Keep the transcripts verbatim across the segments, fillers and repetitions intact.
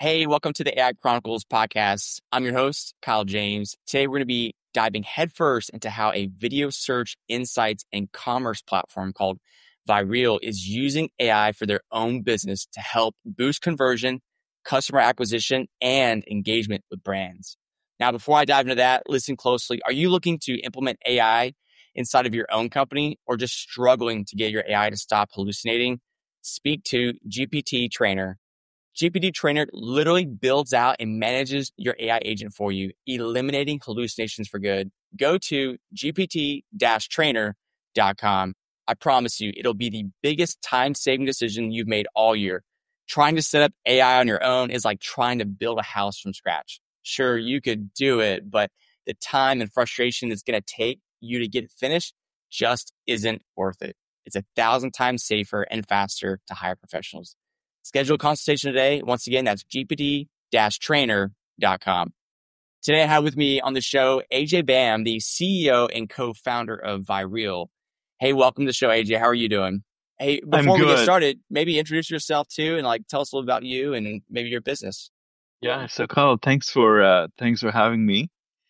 Hey, welcome to the A I Chronicles podcast. I'm your host, Kyle James. Today, we're going to be diving headfirst into how a video search, insights, and commerce platform called Vireal is using A I for their own business to help boost conversion, customer acquisition, and engagement with brands. Now, before I dive into that, listen closely. Are you looking to implement A I inside of your own company or just struggling to get your A I to stop hallucinating? Speak to G P T Trainer. G P T Trainer literally builds out and manages your A I agent for you, eliminating hallucinations for good. Go to G P T trainer dot com. I promise you, it'll be the biggest time-saving decision you've made all year. Trying to set up A I on your own is like trying to build a house from scratch. Sure, you could do it, but the time and frustration it's going to take you to get it finished just isn't worth it. It's a thousand times safer and faster to hire professionals. Schedule a consultation today. Once again, that's G P T trainer dot com. Today, I have with me on the show, A J Bam, the C E O and co-founder of Vireal. Hey, welcome to the show, A J. How are you doing? Hey, before we get started, maybe introduce yourself too, and like tell us a little about you and maybe your business. Yeah, so Kyle, thanks for uh, thanks for having me.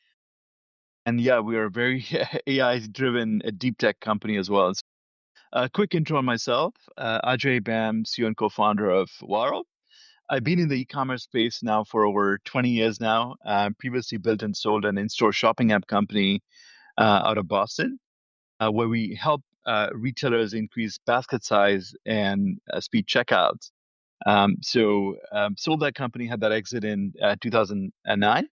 And yeah, we are a very A I-driven uh, deep tech company as well. So, a quick intro on myself, uh, Ajay Bam, C E O and co-founder of Viral. I've been in the e-commerce space now for over twenty years now. Uh, previously built and sold an in-store shopping app company uh, out of Boston, uh, where we help uh, retailers increase basket size and uh, speed checkouts. Um, so um, sold that company, had that exit in uh, two thousand nine.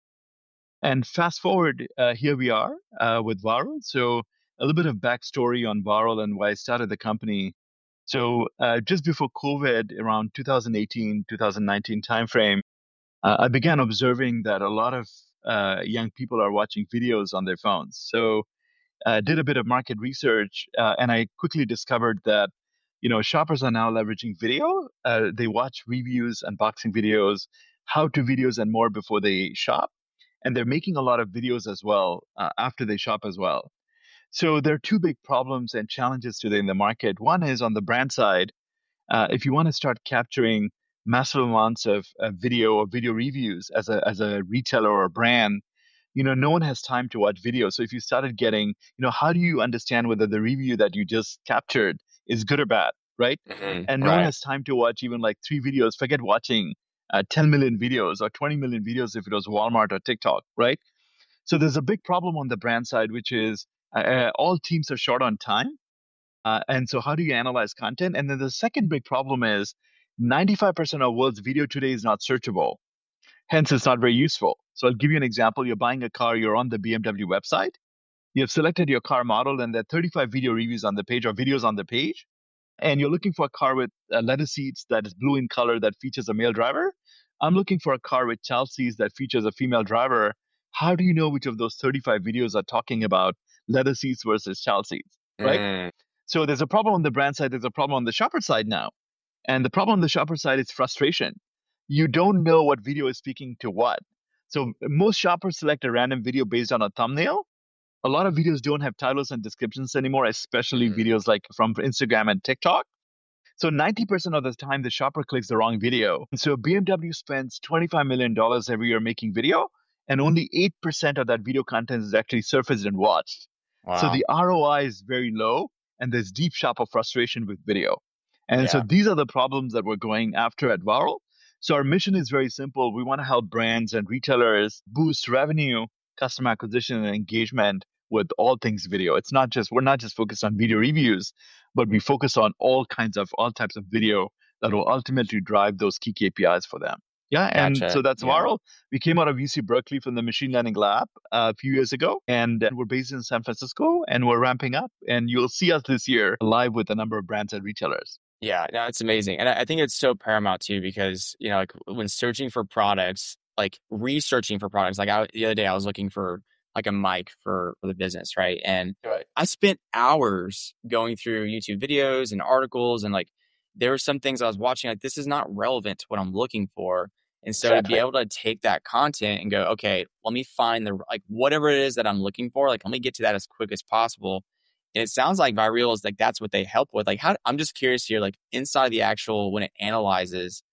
And fast forward, uh, here we are uh, with Viral. So a little bit of backstory on Viral and why I started the company. So uh, just before COVID, around two thousand eighteen, two thousand nineteen timeframe, uh, I began observing that a lot of uh, young people are watching videos on their phones. So uh, did a bit of market research, uh, and I quickly discovered that you know shoppers are now leveraging video. Uh, they watch reviews, unboxing videos, how-to videos, and more before they shop, and they're making a lot of videos as well uh, after they shop as well. So there are two big problems and challenges today in the market. One is on the brand side. Uh, if you want to start capturing massive amounts of uh, video or video reviews as a as a retailer or a brand, you know, no one has time to watch video. So if you started getting, you know, how do you understand whether the review that you just captured is good or bad, right? Mm-hmm. And no one Right. has time to watch even like three videos. Forget watching uh, ten million videos or twenty million videos if it was Walmart or TikTok, right? So there's a big problem on the brand side, which is uh, uh, all teams are short on time. Uh, and so how do you analyze content? And then the second big problem is ninety-five percent of world's video today is not searchable. Hence, it's not very useful. So I'll give you an example. You're buying a car, you're on the B M W website. You have selected your car model, and there are thirty-five video reviews on the page or videos on the page. And you're looking for a car with uh, leather seats that is blue in color that features a male driver. I'm looking for a car with child seats that features a female driver. How do you know which of those thirty-five videos are talking about leather seats versus child seats, right? Mm, So there's a problem on the brand side, there's a problem on the shopper side now. And the problem on the shopper side is frustration. You don't know what video is speaking to what. So most shoppers select a random video based on a thumbnail. A lot of videos don't have titles and descriptions anymore, especially mm, videos like from Instagram and TikTok. So ninety percent of the time, the shopper clicks the wrong video. And so B M W spends twenty-five million dollars every year making video, and only eight percent of that video content is actually surfaced and watched. So wow. the R O I is very low, and there's deep shopper frustration with video. And so Yeah. these are the problems that we're going after at Viral. So our mission is very simple. We want to help brands and retailers boost revenue, customer acquisition, and engagement with all things video. It's not just, we're not just focused on video reviews, but we focus on all kinds of, all types of video that will ultimately drive those key K P Is for them. Yeah, and Gotcha. so that's Yeah. Viral. We came out of U C Berkeley from the machine learning lab uh, a few years ago, and we're based in San Francisco, and we're ramping up. And you'll see us this year live with a number of brands and retailers. Yeah, no, it's amazing. And I I think it's so paramount too, because, you know, like when searching for products, like researching for products, like I, the other day I was looking for like a mic for, for the business, right? And Right. I spent hours going through YouTube videos and articles, and like there were some things I was watching, like this is not relevant to what I'm looking for. And so to be Exactly. able to take that content and go, okay, let me find the, like whatever it is that I'm looking for, like let me get to that as quick as possible. And it sounds like Vireal is like that's what they help with. Like, how I'm just curious here, like inside the actual when it analyzes,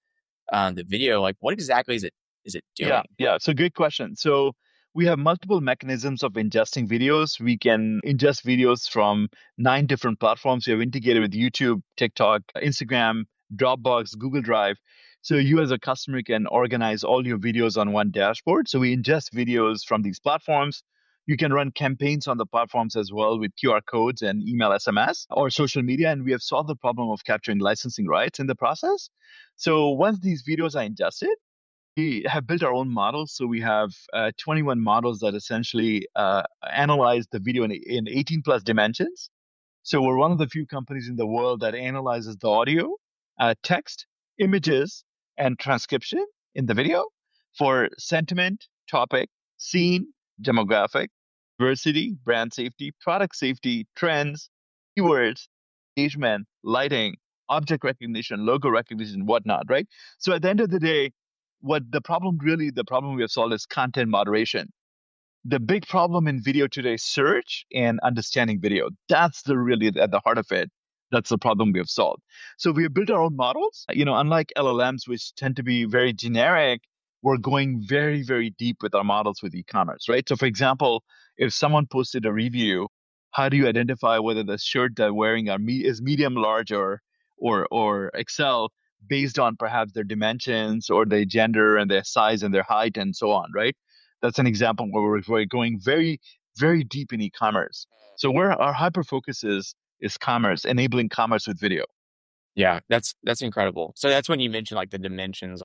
um, the video, like what exactly is it is it Yeah, doing? yeah. So good question. So we have multiple mechanisms of ingesting videos. We can ingest videos from nine different platforms. We have integrated with YouTube, TikTok, Instagram, Dropbox, Google Drive. So you as a customer can organize all your videos on one dashboard. So we ingest videos from these platforms. You can run campaigns on the platforms as well with Q R codes and email S M S or social media. And we have solved the problem of capturing licensing rights in the process. So once these videos are ingested, we have built our own models. So we have uh, twenty-one models that essentially uh, analyze the video in, in eighteen plus dimensions. So we're one of the few companies in the world that analyzes the audio, uh, text, images, and transcription in the video for sentiment, topic, scene, demographic, diversity, brand safety, product safety, trends, keywords, engagement, lighting, object recognition, logo recognition, whatnot, right? So at the end of the day, what the problem really, the problem we have solved is content moderation. The big problem in video today is search and understanding video. That's the really at the heart of it. That's the problem we have solved. So we have built our own models. You know, unlike L L Ms, which tend to be very generic, we're going very, very deep with our models with e-commerce, right? So for example, if someone posted a review, how do you identify whether the shirt they're wearing are me- is medium, large, or or or X L based on perhaps their dimensions or their gender and their size and their height and so on, right? That's an example where we're, we're going very, very deep in e-commerce. So where our hyper focus is is commerce, enabling commerce with video. Yeah, that's that's incredible. So that's when you mentioned like the dimensions,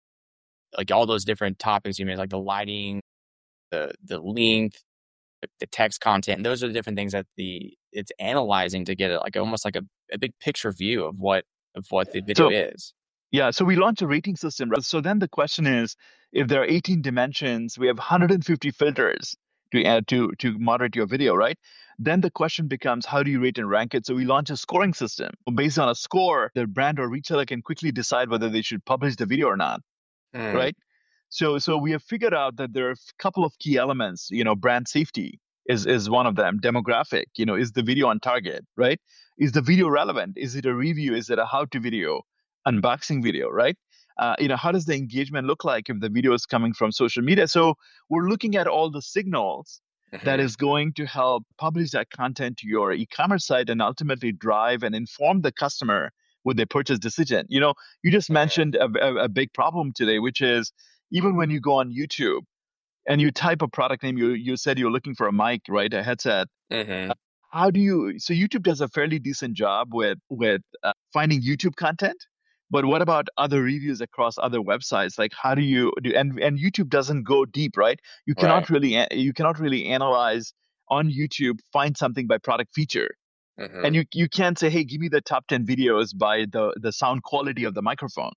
like all those different topics you mentioned, like the lighting, the the length, the, the text content. Those are the different things that the it's analyzing to get it like almost like a, a big picture view of what of what the video So is. yeah, so we launched a rating system. Right? So then the question is, if there are eighteen dimensions, we have one hundred fifty filters to add to to moderate your video, right? Then the question becomes, how do you rate and rank it? So we launch a scoring system. Based on a score, the brand or retailer can quickly decide whether they should publish the video or not, Mm, right? So so we have figured out that there are a couple of key elements. You know, brand safety is is one of them. Demographic, you know, is the video on target, right? Is the video relevant? Is it a review? Is it a how-to video, unboxing video, right? Uh, you know, how does the engagement look like if the video is coming from social media? So we're looking at all the signals that mhm. is going to help publish that content to your e-commerce site and ultimately drive and inform the customer with their purchase decision. You know, you just Mhm. mentioned a, a, a big problem today, which is even when you go on YouTube and you type a product name, you you said you're looking for a mic, right? A headset. Mhm. How do you? So YouTube does a fairly decent job with with uh, finding YouTube content, but what about other reviews across other websites? Like how do you do? And and YouTube doesn't go deep, right? You Right. cannot really a- you cannot really analyze on YouTube, find something by product feature. And Mhm. you you can't say, hey, give me the top ten videos by the the sound quality of the microphone,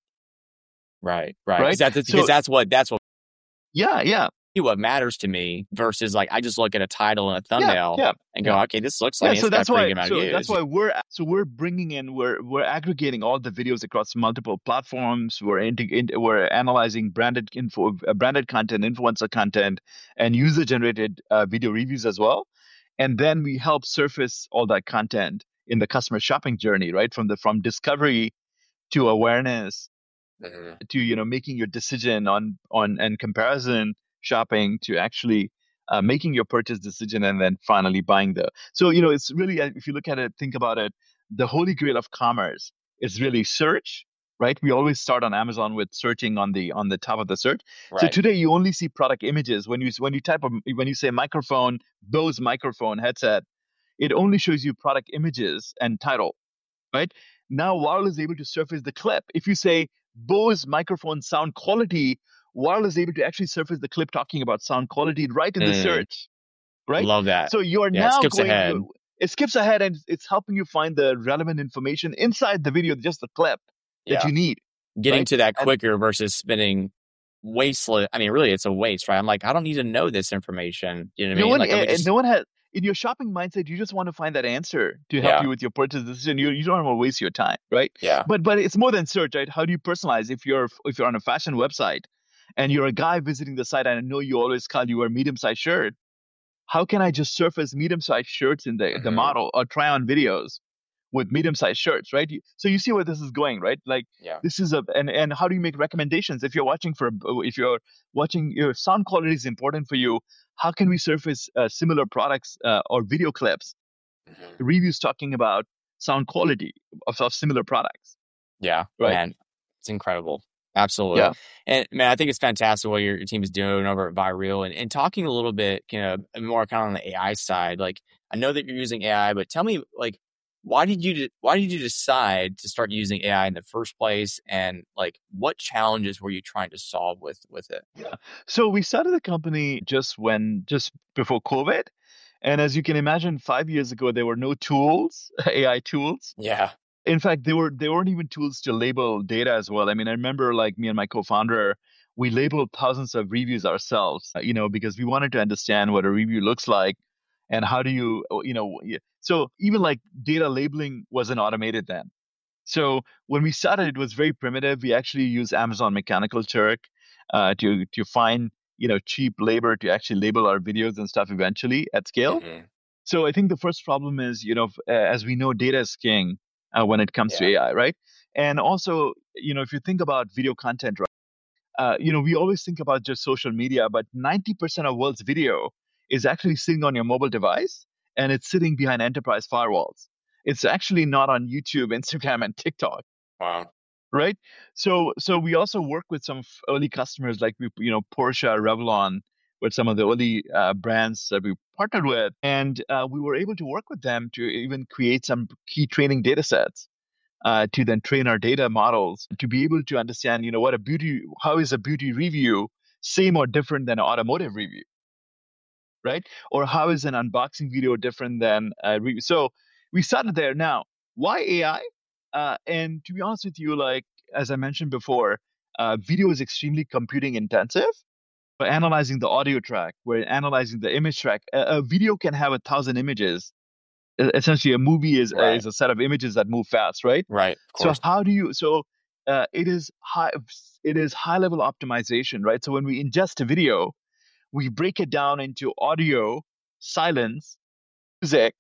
Right. Right. Because right? that's because So that's what that's what yeah, yeah, what matters to me versus like I just look at a title and a yeah, thumbnail yeah, and yeah. go, okay, this looks. I Yeah, mean, so it's got a that's pretty why good amount of so that's views. why we're so we're bringing in we're we're aggregating all the videos across multiple platforms. We're integ- in, we're analyzing branded info, uh, branded content, influencer content, and user generated uh, video reviews as well. And then we help surface all that content in the customer shopping journey, right? From the from discovery to awareness Mhm. to you know making your decision on on and comparison shopping to actually uh, making your purchase decision and then finally buying the so you know it's really uh, if you look at it think about it the holy grail of commerce is really search, right? We always start on Amazon with searching on the on the top of the search. So Right. today you only see product images when you when you type a, when you say microphone, Bose microphone headset, it only shows you product images and title, right? Now Wireless is able to surface the clip. If you say Bose microphone sound quality, Wireless is able to actually surface the clip talking about sound quality right in the Mm, search, right? love that. So you are Yeah, it now skips going, ahead. you it skips ahead and it's helping you find the relevant information inside the video, just the clip that Yeah, you need, getting right? to that And quicker versus spending wasteless. I mean, really, it's a waste, right? I'm like, I don't need to know this information. You know what I no mean? one, Like, let me and just. no one has in your shopping mindset. You just want to find that answer to help Yeah. you with your purchase decision. You you don't want to waste your time, right? Yeah. But but it's more than search, right? How do you personalize? If you're if you're on a fashion website and you're a guy visiting the site, and I know you always call you wear medium sized shirt. How can I just surface medium sized shirts in the the Hmm. model or try on videos with medium-sized shirts, right? You- So you see where this is going, right? Like Yeah. this is a and and how do you make recommendations if you're watching for if you're watching your sound quality is important for you? How can we surface uh, similar products uh, or video clips, Mhm. reviews talking about sound quality of, of similar products, Yeah, right? man, it's incredible. Absolutely. Yeah. And man, I think it's fantastic what your, your team is doing over at Vireal and, and talking a little bit, you know, more kind of on the A I side. Like, I know that you're using A I, but tell me, like, why did you de- why did you decide to start using A I in the first place? And like, what challenges were you trying to solve with with it? Yeah. So we started the company just when, just before COVID. And as you can imagine, five years ago, there were no tools, A I tools. Yeah. In fact, they were they weren't even tools to label data as well. I mean, I remember like me and my co-founder, we labeled thousands of reviews ourselves, uh, you know, because we wanted to understand what a review looks like and how do you, uh, you know, y- so even like data labeling wasn't automated then. So when we started, it was very primitive. We actually used Amazon Mechanical Turk uh, to to find you know cheap labor to actually label our videos and stuff eventually at scale. Hmm. So I think the first problem is you know f- uh, as we know, data is king uh, when it comes to Yeah. A I, right? And also you know if you think about video content, right? Uh, you know we always think about just social media, but ninety percent of world's video is actually sitting on your mobile device and it's sitting behind enterprise firewalls. It's actually not on YouTube, Instagram, and TikTok, Wow. right? So so we also work with some f- early customers like we you know Porsche, Revlon, with some of the early uh, brands that we partnered with, and uh, we were able to work with them to even create some key training data sets uh, to then train our data models to be able to understand you know what a beauty how is a beauty review same or different than an automotive review, right? Or how is an unboxing video different than a review? So we started there. Now, why A I? Uh, and to be honest with you, like as I mentioned before, uh, video is extremely computing intensive. We're analyzing the audio track, we're analyzing the image track. A, a video can have a thousand images. E- Essentially, a movie is Right. is a set of images that move fast, right? Right. Of So course. how do you? So uh, it is high. It is high level optimization, right? So when we ingest a video, we break it down into audio, silence, music,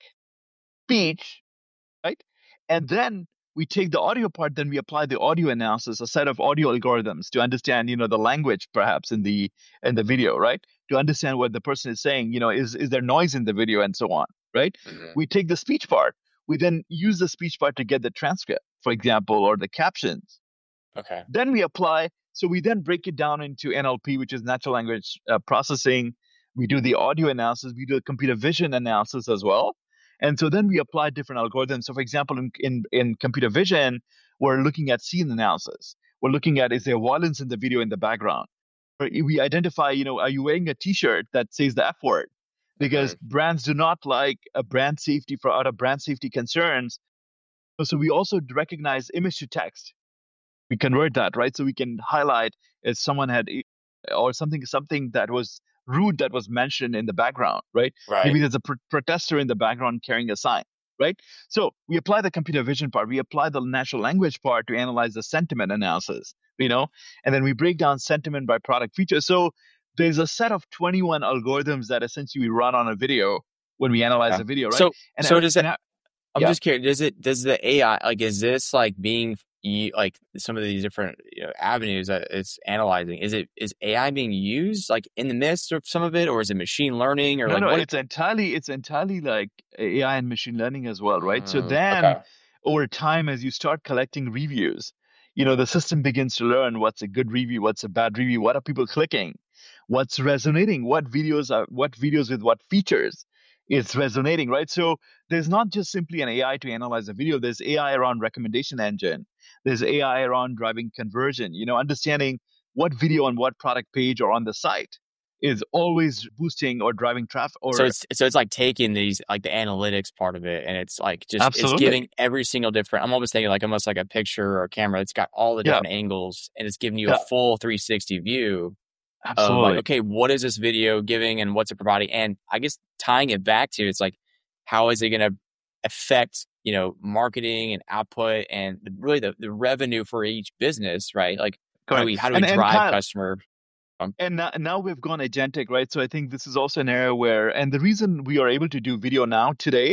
speech, right? And then we take the audio part, then we apply the audio analysis, a set of audio algorithms to understand, you know, the language perhaps in the in the video, right? To understand what the person is saying, you know, is is there noise in the video and so on, right? Hmm. We take the speech part, we then use the speech part to get the transcript, for example, or the captions. Okay. Then we apply, so we then break it down into N L P, which is natural language uh, processing. We do the audio analysis, we do the computer vision analysis as well. And so then we apply different algorithms. So, for example, in, in, in computer vision, we're looking at scene analysis. We're looking at is there violence in the video in the background? Or we identify, you know, are you wearing a T-shirt that says the F word? Hmm. Because brands do not like a brand safety for out of brand safety concerns. So we also recognize image to text, we convert that, right? So we can highlight if someone had e- or something something that was rude that was mentioned in the background, right? Right. Maybe there's a pr- protester in the background carrying a sign, right? So we apply the computer vision part, we apply the natural language part to analyze the sentiment analysis, you know, and then we break down sentiment by product feature. So there's a set of twenty-one algorithms that essentially we run on a video when we analyze Yeah. a video, right? So And so I, does and it? I, I'm yeah. just curious. Does it? Does the A I like? Is this like being you like some of these different you know, avenues that it's analyzing? Is it is A I being used like in the midst of some of it, or is it machine learning, or No, like no, what? it's entirely it's entirely like A I and machine learning as well, right? So Mm, then okay. over time, as you start collecting reviews, you know, the system begins to learn what's a good review, what's a bad review, what are people clicking, what's resonating, what videos are what videos with what features is resonating, right? So there's not just simply an A I to analyze a video, there's A I around recommendation engine, there's A I around driving conversion, you know, understanding what video on what product page or on the site is always boosting or driving traffic So or it's so it's like taking these like the analytics part of it, and it's like just it's absolutely. giving every single different. I'm almost thinking like almost like a picture or a camera. It's got all the Yeah, different angles, and it's giving you a yeah, full three sixty view of like, absolutely. okay, what is this video giving and what's it providing? And I guess tying it back to it's like, how is it going to affect, you know, marketing and output and the, really the, the revenue for each business, right? Like, how do Correct. we, how do we And and drive Kyle, customer? Um, and now, now we've gone agentic, right? So I think this is also an area where, and the reason we are able to do video now today,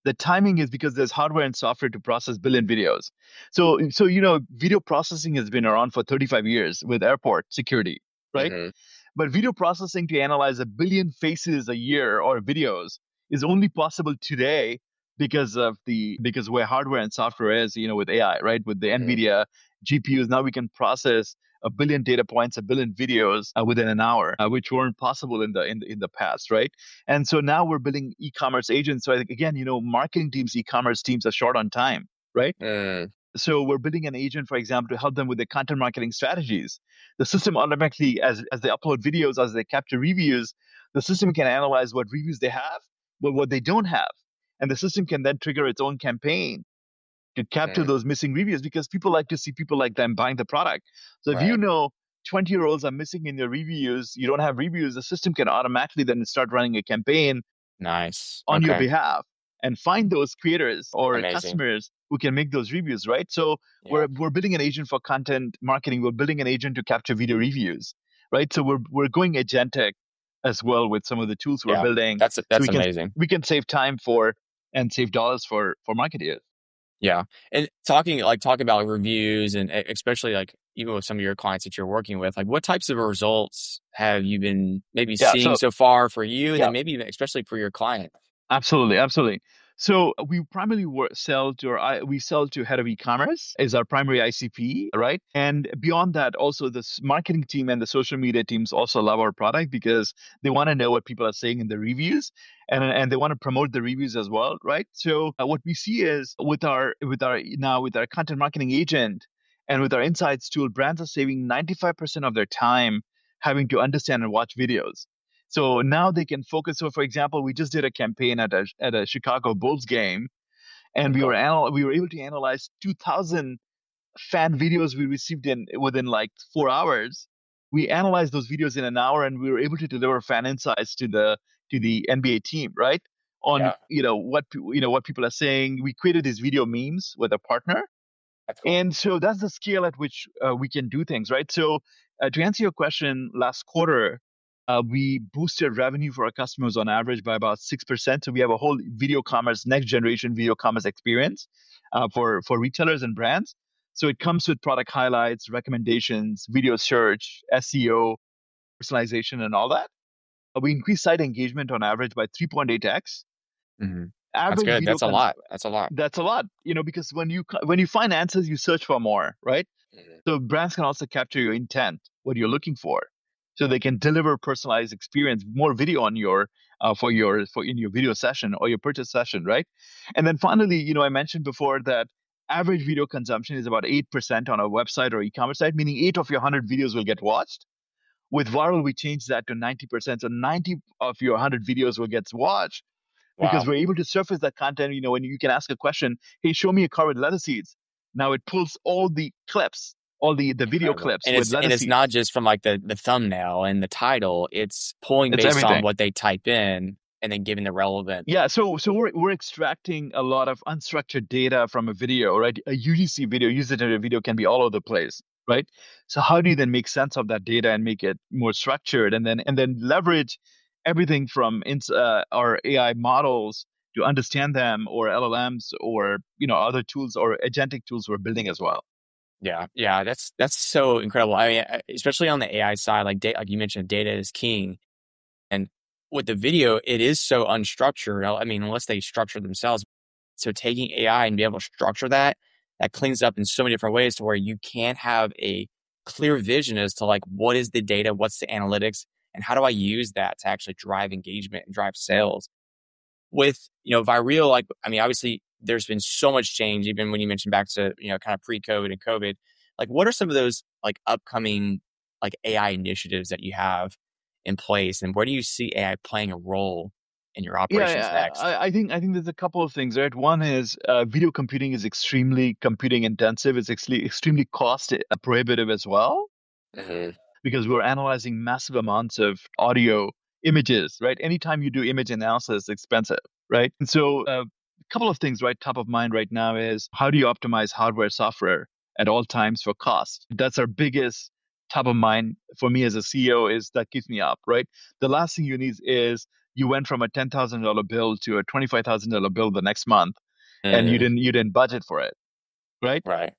The timing is because there's hardware and software to process billion videos. So, so you know, video processing has been around for thirty-five years with airport security, right? Hmm. But video processing to analyze a billion faces a year or videos is only possible today because of the because where hardware and software is, you know, with A I, right? With the Hmm. NVIDIA G P Us, now we can process a billion data points, a billion videos uh, within an hour, uh, which weren't possible in the, in the in the past, right? And so now we're building e-commerce agents. So I think again, you know, marketing teams, e-commerce teams are short on time, right? Mm. So we're building an agent, for example, to help them with their content marketing strategies. The system automatically, as as they upload videos, as they capture reviews, the system can analyze what reviews they have, but what they don't have, and the system can then trigger its own campaign to capture Mm. those missing reviews because people like to see people like them buying the product. So if you Right. know twenty year olds are missing in your reviews, you don't have reviews, the system can automatically then start running a campaign Nice. on your Okay. behalf and find those creators or Amazing. customers who can make those reviews, right? So Yeah. we're we're building an agent for content marketing. We're building an agent to capture video reviews, right? So we're we're going agentic as well with some of the tools we're Yeah. building, That's so that's we can amazing. we can save time for and save dollars for for marketers. Yeah. And talking like talking about reviews and e- especially like even with some of your clients that you're working with, like what types of results have you been maybe Yeah. seeing So so far for you and yeah, then maybe even especially for your client? absolutely, absolutely. So we primarily work, sell to our, I- we sell to head of e-commerce is our primary I C P, right? And beyond that, also the s- marketing team and the social media teams also love our product because they want to know what people are saying in the reviews, and and they want to promote the reviews as well, right? So uh, what we see is with our with our now with our content marketing agent and with our insights tool, brands are saving ninety-five percent of their time having to understand and watch videos. So now they can focus. So, for example, we just did a campaign at a at a Chicago Bulls game, and we were Okay. anal- we were able to analyze two thousand fan videos we received in within like four hours. We analyzed those videos in an hour, and we were able to deliver fan insights to the to the N B A team, right? On Yeah. you know what pe- you know what people are saying. We created these video memes with a partner, That's cool. and so that's the scale at which uh, we can do things, right? So uh, to answer your question, last quarter, uh, we boosted revenue for our customers on average by about six percent. So we have a whole video commerce, next generation video commerce experience uh, for, for retailers and brands. So it comes with product highlights, recommendations, video search, S E O, personalization, and all that. Uh, we increased site engagement on average by three point eight x. Hmm. That's Average good. video That's a cons- lot. That's a lot. that's a lot, you know, because when you when you find answers, you search for more, right? Mhm. So brands can also capture your intent, what you're looking for, so they can deliver personalized experience, more video on your uh, for your for in your video session or your purchase session, right? And then finally, you know, I mentioned before that average video consumption is about eight percent on a website or e-commerce site, meaning eight of your one hundred videos will get watched. With Viral, we changed that to ninety percent. So ninety of your one hundred videos will get watched because Wow. we're able to surface that content. You know, when you can ask a question, hey, show me a car with leather seats. Now it pulls all the clips, all the, the video Incredible. clips And with it's leather and it's not seats. just from like the the thumbnail and the title. It's pulling It's based on everything. what they type in and then giving the relevant. Yeah, so so we're we're extracting a lot of unstructured data from a video, right? A U G C video, user generated video can be all over the place, right? So how do you then make sense of that data and make it more structured, and then and then leverage everything from ins- uh, our A I models to understand them, or L L Ms, or you know other tools or agentic tools we're building as well. Yeah, yeah, that's that's so incredible. I mean, uh, especially on the A I side, like da- like you mentioned, data is king. And with the video, it is so unstructured. I I mean, unless they structure themselves. So taking A I and be able to structure that, that cleans up in so many different ways to where you can have a clear vision as to like what is the data, what's the analytics, and how do I use that to actually drive engagement and drive sales. With, you know, Vireal, like, I mean, obviously there's been so much change, even when you mentioned back to, you know, kind of pre-COVID and COVID. Like, what are some of those like upcoming like A I initiatives that you have in place, and where do you see A I playing a role in your operations Yeah, next? I, I think I think there's a couple of things, right? One is uh, video computing is extremely computing intensive. It's actually extremely cost prohibitive as well Hmm. because we're analyzing massive amounts of audio, images, right? Anytime you do image analysis, it's expensive, right? And so uh, a couple of things right top of mind right now is how do you optimize hardware, software at all times for cost? That's our biggest top of mind for me as a C E O is that keeps me up, right? The last thing you need is you went from a ten thousand dollars bill to a twenty-five thousand dollars bill the next month, Mm. and you didn't you didn't budget for it, right? Right.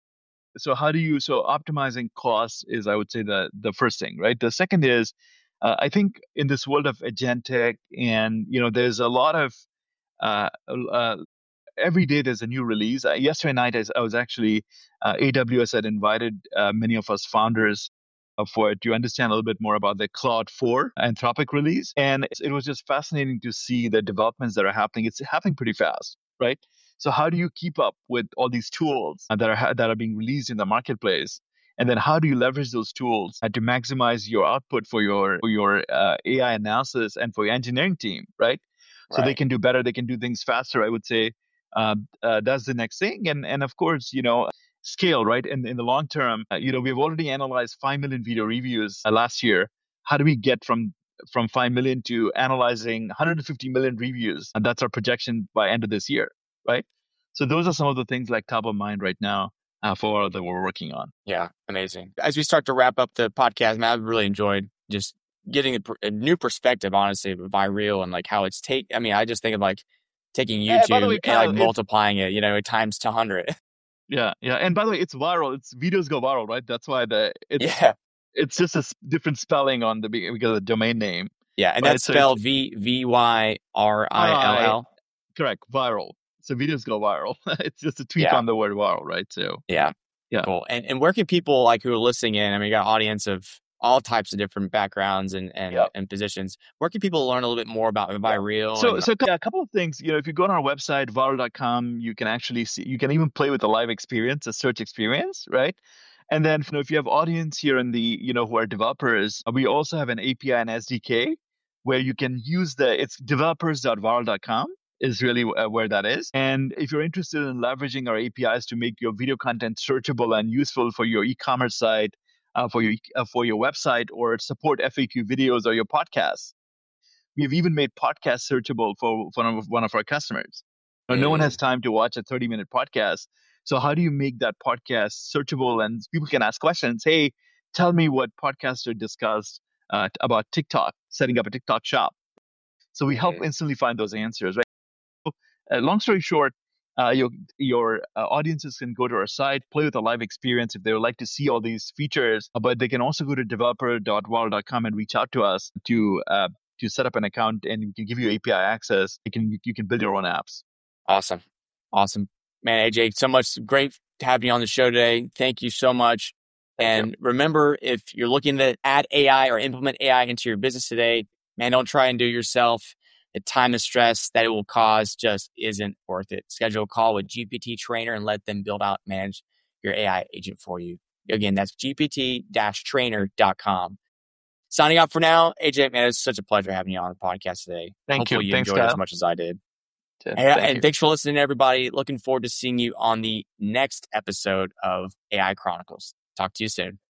So how do you so optimizing costs is, I would say, the the first thing, right? The second is, uh, I think in this world of agentic, and you know, there's a lot of uh, uh, every day there's a new release. Uh, yesterday night, I, I was actually uh, A W S had invited uh, many of us founders uh, for to understand a little bit more about the Claude four Anthropic release, and it was just fascinating to see the developments that are happening. It's happening pretty fast, right? So how do you keep up with all these tools that are that are being released in the marketplace? And then how do you leverage those tools uh, to maximize your output for your for your uh, A I analysis and for your engineering team, right? So Right. they can do better, they can do things faster, I would say. Uh, uh, that's the next thing. And and of course, you know, scale, right? In in the long term, uh, you know, we've already analyzed five million video reviews uh, last year. How do we get from from five million to analyzing one hundred fifty million reviews? And that's our projection by end of this year, right? So those are some of the things like top of mind right now uh, for that we're working on. Yeah, amazing. As we start to wrap up the podcast, man, I've really enjoyed just getting a, a new perspective, honestly, of ViReal and like how it's take. I mean, I just think of like taking YouTube Hey, by the way, and Kyle, like multiplying it, you know, times to one hundred. Yeah, yeah. And by the way, it's viral. It's videos go viral, right? That's why the it's Yeah. it's just a s- different spelling on the be- because of the domain name. Yeah. And Right, that's so it's spelled V V Y R I L I L. correct, viral. So videos go viral. It's just a tweak Yeah. on the word viral, right? So Yeah. Yeah. Cool. And and where can people like who are listening in? I mean, you got an audience of all types of different backgrounds and and, Yep. and positions. Where can people learn a little bit more about ViReal? So, and, so a couple of things. You know, if you go on our website, viral dot com, you can actually see, you can even play with the live experience, the search experience, right? And then, you know, if you have audience here in the, you know, who are developers, we also have an A P I and S D K where you can use the, it's developers dot viral dot com is really uh, where that is. And if you're interested in leveraging our A P Is to make your video content searchable and useful for your e-commerce site, uh, for your uh, for your website, or support F A Q videos or your podcasts, we've even made podcasts searchable for, for one of our customers. Now, no one has time to watch a thirty minute podcast. So how do you make that podcast searchable and people can ask questions? Hey, tell me what podcaster discussed uh, about TikTok, setting up a TikTok shop. So we help instantly find those answers, right? So, uh, long story short, uh, your your uh, audiences can go to our site, play with a live experience if they would like to see all these features, uh, but they can also go to developer dot viral dot com and reach out to us to uh, to set up an account, and we can give you A P I access. You can you can build your own apps. Awesome. Awesome. Man, A J, so much great to have you on the show today. Thank you so much. Thank and you. remember, if you're looking to add A I or implement A I into your business today, man, don't try and do it yourself. The time and stress that it will cause just isn't worth it. Schedule a call with G P T Trainer and let them build out, manage your A I agent for you. Again, that's G P T trainer dot com. Signing off for now, A J, man, it's such a pleasure having you on the podcast today. Thank Hopefully you. you Thanks, enjoyed it Kyle. as much as I did. Yeah, and thank and you. thanks for listening, everybody. Looking forward to seeing you on the next episode of A I Chronicles. Talk to you soon.